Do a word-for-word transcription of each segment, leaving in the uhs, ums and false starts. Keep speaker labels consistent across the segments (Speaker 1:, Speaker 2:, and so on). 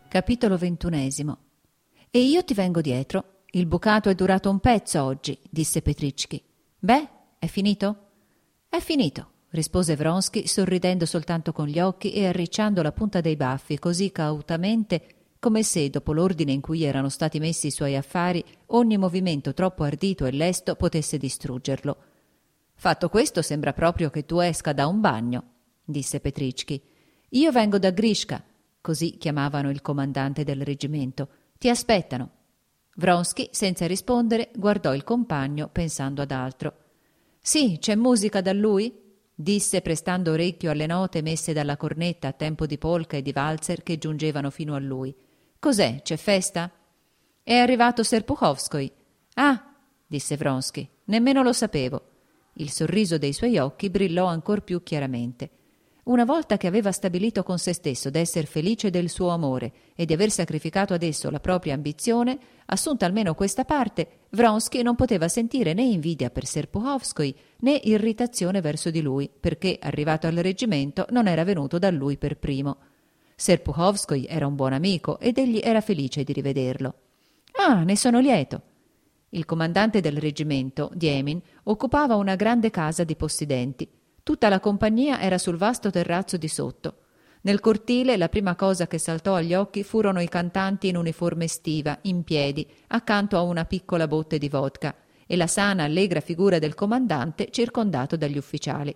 Speaker 1: Capitolo ventunesimo. E io ti vengo dietro. Il bucato è durato un pezzo oggi, disse Petričky. Beh, è finito? È finito, rispose Vronsky, sorridendo soltanto con gli occhi e arricciando la punta dei baffi così cautamente come se, dopo l'ordine in cui erano stati messi i suoi affari, ogni movimento troppo ardito e lesto potesse distruggerlo. Fatto questo, sembra proprio che tu esca da un bagno, disse Petričky. Io vengo da Grishka, così chiamavano il comandante del reggimento. Ti aspettano. Vronsky, senza rispondere, guardò il compagno pensando ad altro. Sì, c'è musica da lui? Disse prestando orecchio alle note messe dalla cornetta a tempo di polka e di valzer che giungevano fino a lui. Cos'è? C'è festa? È arrivato Serpuhovskoi. Ah, disse Vronsky, nemmeno lo sapevo. Il sorriso dei suoi occhi brillò ancor più chiaramente. Una volta che aveva stabilito con se stesso d'esser felice del suo amore e di aver sacrificato ad esso la propria ambizione, assunta almeno questa parte, Vronsky non poteva sentire né invidia per Serpuhovskoi né irritazione verso di lui, perché, arrivato al reggimento, non era venuto da lui per primo. Serpuhovskoi era un buon amico ed egli era felice di rivederlo. Ah, ne sono lieto. Il comandante del reggimento, Diemin, occupava una grande casa di possidenti. Tutta la compagnia era sul vasto terrazzo di sotto. Nel cortile la prima cosa che saltò agli occhi furono i cantanti in uniforme estiva, in piedi, accanto a una piccola botte di vodka, e la sana, allegra figura del comandante circondato dagli ufficiali.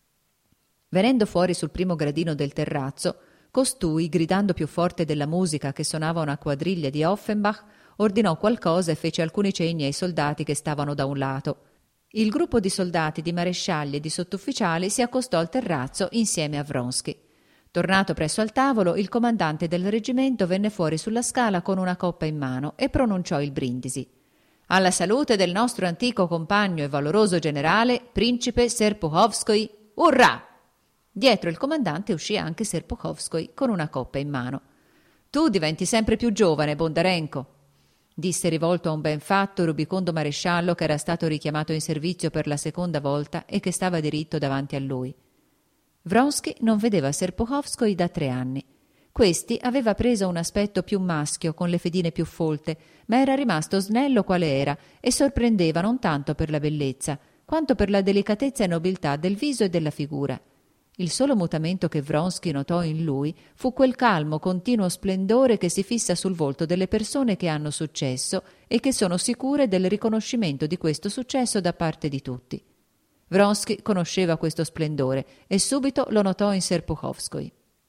Speaker 1: Venendo fuori sul primo gradino del terrazzo, costui, gridando più forte della musica che suonava una quadriglia di Offenbach, ordinò qualcosa e fece alcuni cenni ai soldati che stavano da un lato. Il gruppo di soldati, di marescialli e di sottufficiali si accostò al terrazzo insieme a Vronsky. Tornato presso al tavolo, il comandante del reggimento venne fuori sulla scala con una coppa in mano e pronunciò il brindisi. Alla salute del nostro antico compagno e valoroso generale, principe Serpuhovskoi, urrà! Dietro il comandante uscì anche Serpuhovskoi con una coppa in mano. Tu diventi sempre più giovane, Bondarenko, disse rivolto a un ben fatto rubicondo maresciallo che era stato richiamato in servizio per la seconda volta e che stava diritto davanti a lui. Vronsky non vedeva Serpuhovskoi da tre anni. Questi aveva preso un aspetto più maschio, con le fedine più folte, ma era rimasto snello quale era e sorprendeva non tanto per la bellezza, quanto per la delicatezza e nobiltà del viso e della figura. Il solo mutamento che Vronsky notò in lui fu quel calmo, continuo splendore che si fissa sul volto delle persone che hanno successo e che sono sicure del riconoscimento di questo successo da parte di tutti. Vronsky conosceva questo splendore e subito lo notò in Serpuhovskoi.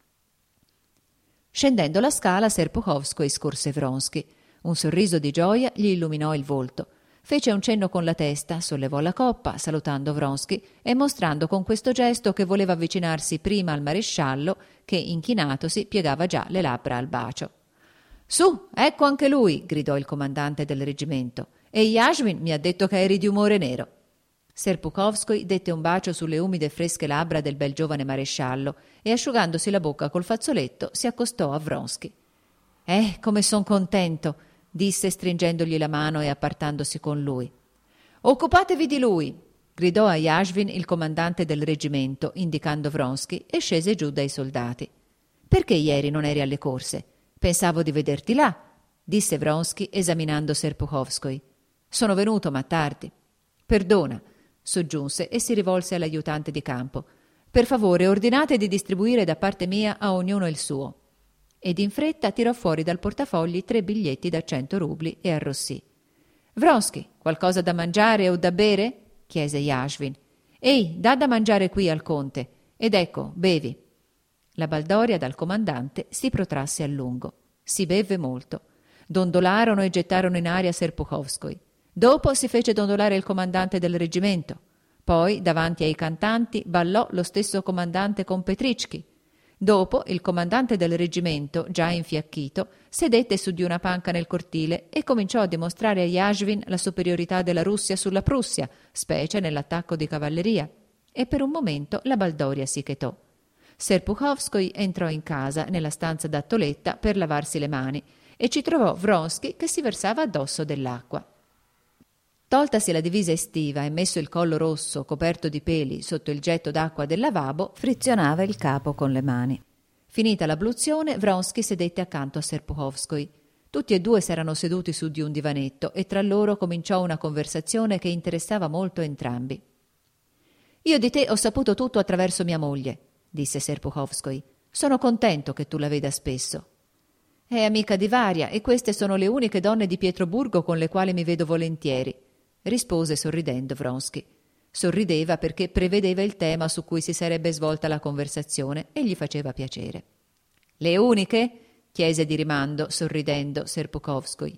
Speaker 1: Scendendo la scala, Serpuhovskoi scorse Vronsky. Un sorriso di gioia gli illuminò il volto. Fece un cenno con la testa, sollevò la coppa, salutando Vronsky e mostrando con questo gesto che voleva avvicinarsi prima al maresciallo, che, inchinatosi, piegava già le labbra al bacio. «Su, ecco anche lui!» gridò il comandante del reggimento. «E Yashvin mi ha detto che eri di umore nero!» Serpuhovskoi dette un bacio sulle umide e fresche labbra del bel giovane maresciallo e, asciugandosi la bocca col fazzoletto, si accostò a Vronsky. «Eh, come son contento!» disse stringendogli la mano e appartandosi con lui. «Occupatevi di lui!» gridò a Yashvin il comandante del reggimento, indicando Vronsky, e scese giù dai soldati. «Perché ieri non eri alle corse? Pensavo di vederti là!» disse Vronsky esaminando Serpuhovskoi. «Sono venuto, ma tardi». «Perdona», soggiunse e si rivolse all'aiutante di campo. «Per favore, ordinate di distribuire da parte mia a ognuno il suo». Ed in fretta tirò fuori dal portafogli tre biglietti da cento rubli e arrossì. «Vronsky, qualcosa da mangiare o da bere?» chiese Yashvin. «Ehi, dà da mangiare qui al conte. Ed ecco, bevi». La baldoria dal comandante si protrasse a lungo. Si bevve molto. Dondolarono e gettarono in aria Serpuhovskoi. Dopo si fece dondolare il comandante del reggimento. Poi, davanti ai cantanti, ballò lo stesso comandante con Petričky. Dopo, il comandante del reggimento, già infiacchito, sedette su di una panca nel cortile e cominciò a dimostrare a Yashvin la superiorità della Russia sulla Prussia, specie nell'attacco di cavalleria. E per un momento la baldoria si chetò. Serpuhovskoi entrò in casa, nella stanza da Toletta, per lavarsi le mani, e ci trovò Vronsky che si versava addosso dell'acqua. Toltasi la divisa estiva e messo il collo rosso coperto di peli sotto il getto d'acqua del lavabo, frizionava il capo con le mani. Finita l'abluzione, Vronsky sedette accanto a Serpuhovskoj. Tutti e due s'erano seduti su di un divanetto e tra loro cominciò una conversazione che interessava molto entrambi. «Io di te ho saputo tutto attraverso mia moglie», disse Serpuhovskoj. «Sono contento che tu la veda spesso». «È amica di Varia e queste sono le uniche donne di Pietroburgo con le quali mi vedo volentieri», rispose sorridendo Vronsky. Sorrideva perché prevedeva il tema su cui si sarebbe svolta la conversazione e gli faceva piacere. «Le uniche?» chiese di rimando, sorridendo, Serpuhovskoj.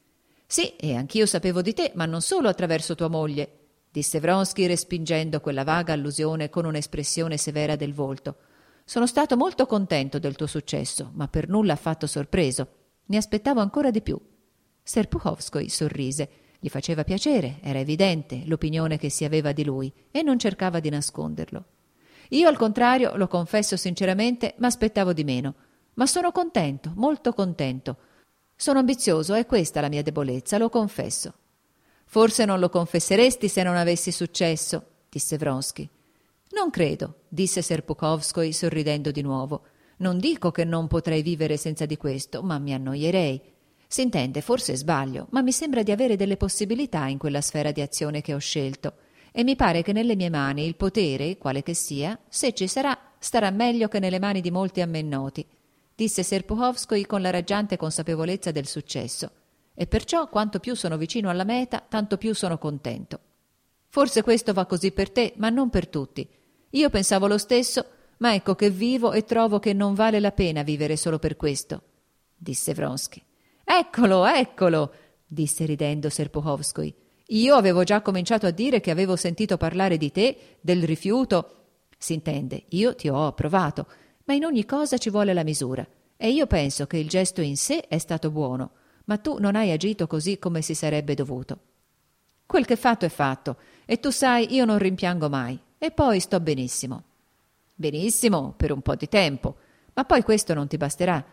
Speaker 1: «Sì, e anch'io sapevo di te, ma non solo attraverso tua moglie», disse Vronsky respingendo quella vaga allusione con un'espressione severa del volto. «Sono stato molto contento del tuo successo, ma per nulla affatto sorpreso. Mi aspettavo ancora di più». Serpuhovskoj sorrise. Gli faceva piacere, era evidente, l'opinione che si aveva di lui, e non cercava di nasconderlo. «Io, al contrario, lo confesso sinceramente, m'aspettavo di meno. Ma sono contento, molto contento. Sono ambizioso, è questa la mia debolezza, lo confesso». «Forse non lo confesseresti se non avessi successo», disse Vronsky. «Non credo», disse Serpuhovskoj sorridendo di nuovo. «Non dico che non potrei vivere senza di questo, ma mi annoierei. S'intende, forse sbaglio, ma mi sembra di avere delle possibilità in quella sfera di azione che ho scelto, e mi pare che nelle mie mani il potere, quale che sia, se ci sarà, starà meglio che nelle mani di molti a me noti», disse Serpuhovskoj con la raggiante consapevolezza del successo. «E perciò quanto più sono vicino alla meta, tanto più sono contento». «Forse questo va così per te, ma non per tutti. Io pensavo lo stesso, ma ecco che vivo e trovo che non vale la pena vivere solo per questo», disse Vronsky. «Eccolo, eccolo», disse ridendo Serpuhovskoj. «Io avevo già cominciato a dire che avevo sentito parlare di te, del rifiuto. S'intende, io ti ho approvato, ma in ogni cosa ci vuole la misura, e io penso che il gesto in sé è stato buono, ma tu non hai agito così come si sarebbe dovuto. Quel che fatto è fatto, e tu sai, io non rimpiango mai, e poi sto benissimo». «Benissimo, per un po' di tempo, ma poi questo non ti basterà.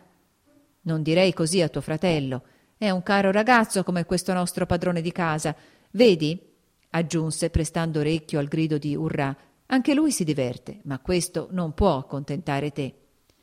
Speaker 1: Non direi così a tuo fratello. È un caro ragazzo come questo nostro padrone di casa. Vedi?» aggiunse, prestando orecchio al grido di urrà. «Anche lui si diverte, ma questo non può accontentare te».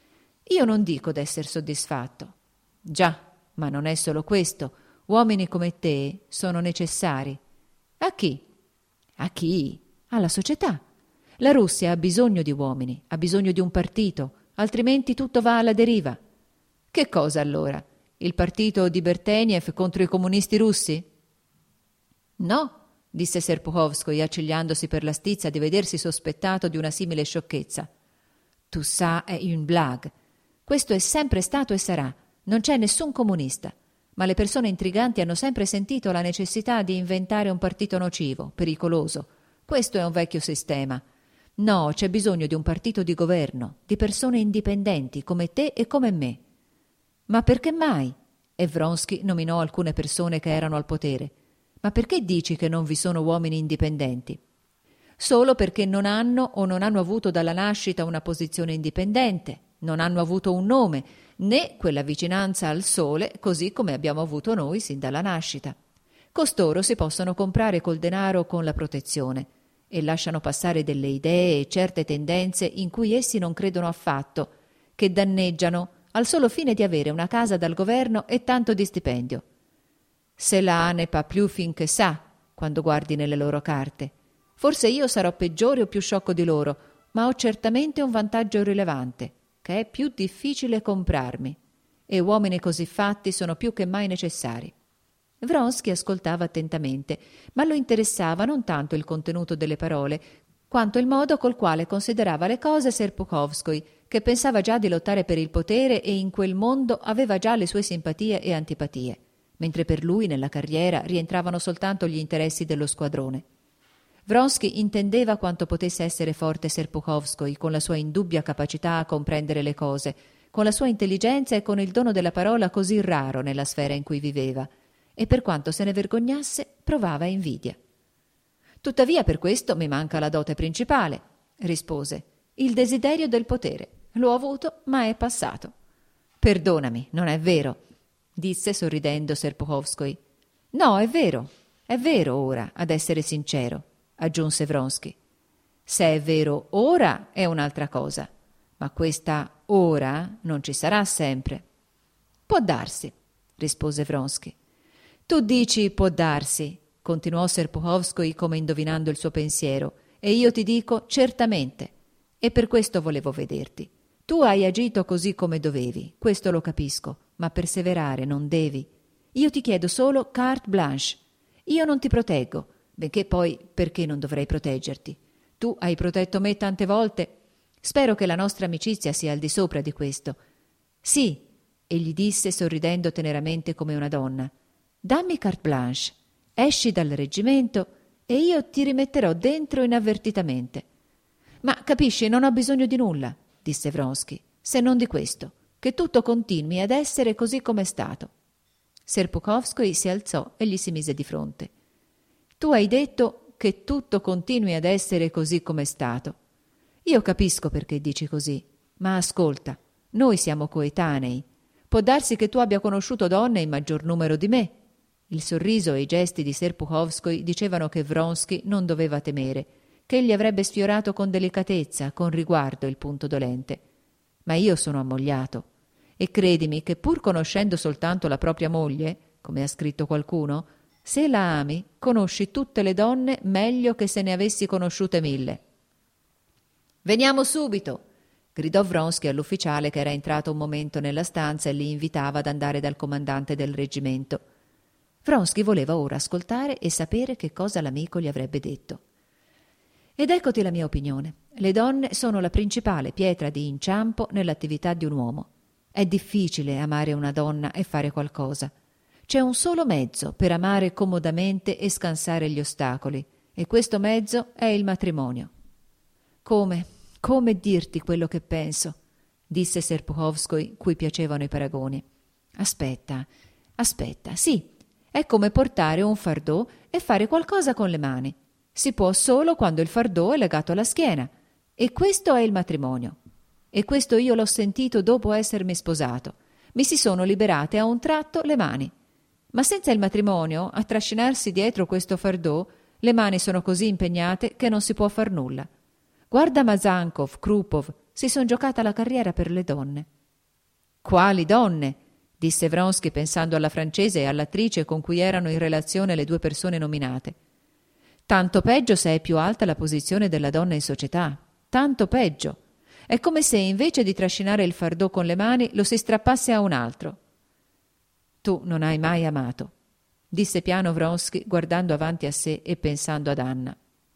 Speaker 1: «Io non dico d'esser soddisfatto». «Già, ma non è solo questo. Uomini come te sono necessari». «A chi?» «A chi? Alla società. La Russia ha bisogno di uomini, ha bisogno di un partito, altrimenti tutto va alla deriva». «Che cosa allora? Il partito di Berteniev contro i comunisti russi?» «No», disse Serpuhovskoj, accigliandosi per la stizza di vedersi sospettato di una simile sciocchezza. «Tu sa è une blague. Questo è sempre stato e sarà. Non c'è nessun comunista. Ma le persone intriganti hanno sempre sentito la necessità di inventare un partito nocivo, pericoloso. Questo è un vecchio sistema. No, c'è bisogno di un partito di governo, di persone indipendenti come te e come me». «Ma perché mai?» E Vronsky nominò alcune persone che erano al potere. «Ma perché dici che non vi sono uomini indipendenti?» «Solo perché non hanno o non hanno avuto dalla nascita una posizione indipendente, non hanno avuto un nome, né quella vicinanza al sole così come abbiamo avuto noi sin dalla nascita. Costoro si possono comprare col denaro o con la protezione e lasciano passare delle idee e certe tendenze in cui essi non credono affatto, che danneggiano al solo fine di avere una casa dal governo e tanto di stipendio. Cela n'est pas plus fin que ça, quando guardi nelle loro carte. Forse io sarò peggiore o più sciocco di loro, ma ho certamente un vantaggio rilevante, che è più difficile comprarmi, e uomini così fatti sono più che mai necessari». Vronsky ascoltava attentamente, ma lo interessava non tanto il contenuto delle parole, quanto il modo col quale considerava le cose Serpuhovskoj, che pensava già di lottare per il potere e in quel mondo aveva già le sue simpatie e antipatie, mentre per lui nella carriera rientravano soltanto gli interessi dello squadrone. Vronsky intendeva quanto potesse essere forte Serpuhovskoj con la sua indubbia capacità a comprendere le cose, con la sua intelligenza e con il dono della parola così raro nella sfera in cui viveva, e per quanto se ne vergognasse provava invidia. «Tuttavia per questo mi manca la dote principale», rispose, «il desiderio del potere. L'ho avuto, ma è passato». «Perdonami, non è vero», disse sorridendo Serpuhovskoj. «No, è vero, è vero ora, ad essere sincero», aggiunse Vronsky. «Se è vero ora è un'altra cosa. Ma questa ora non ci sarà sempre. Può darsi, rispose Vronsky. Tu dici può darsi, continuò Serpuhovskij come indovinando il suo pensiero, e io ti dico certamente. E per questo volevo vederti. Tu hai agito così come dovevi, questo lo capisco, ma perseverare non devi. Io ti chiedo solo carte blanche. Io non ti proteggo, benché poi perché non dovrei proteggerti? Tu hai protetto me tante volte. Spero che la nostra amicizia sia al di sopra di questo. Sì, egli disse sorridendo teneramente come una donna. Dammi carte blanche, esci dal reggimento e io ti rimetterò dentro inavvertitamente. Ma capisci, non ho bisogno di nulla, disse Vronsky, se non di questo, che tutto continui ad essere così come è stato. Serpuhovskij si alzò e gli si mise di fronte. Tu hai detto che tutto continui ad essere così come è stato. Io capisco perché dici così, ma ascolta, noi siamo coetanei. Può darsi che tu abbia conosciuto donne in maggior numero di me. Il sorriso e i gesti di Serpuhovskij dicevano che Vronsky non doveva temere, che egli avrebbe sfiorato con delicatezza, con riguardo il punto dolente. Ma io sono ammogliato. E credimi che pur conoscendo soltanto la propria moglie, come ha scritto qualcuno, se la ami, conosci tutte le donne meglio che se ne avessi conosciute mille. Veniamo subito! Gridò Vronsky all'ufficiale che era entrato un momento nella stanza e li invitava ad andare dal comandante del reggimento. Vronsky voleva ora ascoltare e sapere che cosa l'amico gli avrebbe detto. Ed eccoti la mia opinione. Le donne sono la principale pietra di inciampo nell'attività di un uomo. È difficile amare una donna e fare qualcosa. C'è un solo mezzo per amare comodamente e scansare gli ostacoli, e questo mezzo è il matrimonio. Come, come dirti quello che penso? Disse Serpuhovskij, cui piacevano i paragoni. Aspetta, aspetta, sì, è come portare un fardò e fare qualcosa con le mani. Si può solo quando il fardò è legato alla schiena, e questo è il matrimonio. E questo io l'ho sentito dopo essermi sposato. Mi si sono liberate a un tratto le mani. Ma senza il matrimonio, a trascinarsi dietro questo fardò, le mani sono così impegnate che non si può far nulla. Guarda Mazankov, Krupov, si son giocata la carriera per le donne. Quali donne? Disse Vronsky pensando alla francese e all'attrice con cui erano in relazione le due persone nominate. Tanto peggio se è più alta la posizione della donna in società. Tanto peggio. È come se invece di trascinare il fardò con le mani lo si strappasse a un altro. Tu non hai mai amato, disse piano Vronsky guardando avanti a sé e pensando ad Anna.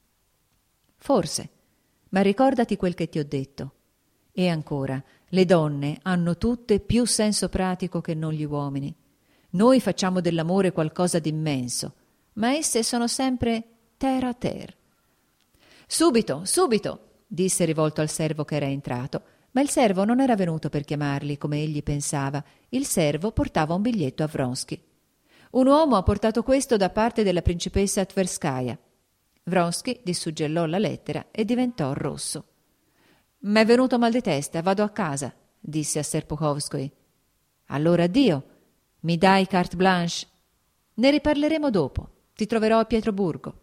Speaker 1: Forse, ma ricordati quel che ti ho detto. E ancora, le donne hanno tutte più senso pratico che non gli uomini. Noi facciamo dell'amore qualcosa d'immenso, ma esse sono sempre terre a terre. Subito, subito! Disse rivolto al servo che era entrato, ma il servo non era venuto per chiamarli come egli pensava. Il servo portava un biglietto a Vronsky. Un uomo ha portato questo da parte della principessa Tverskaya. Vronsky dissuggellò la lettera e diventò rosso. M'è venuto mal di testa, vado a casa, disse a Serpuhovskij. Allora addio, mi dai carte blanche? Ne riparleremo dopo, ti troverò a Pietroburgo.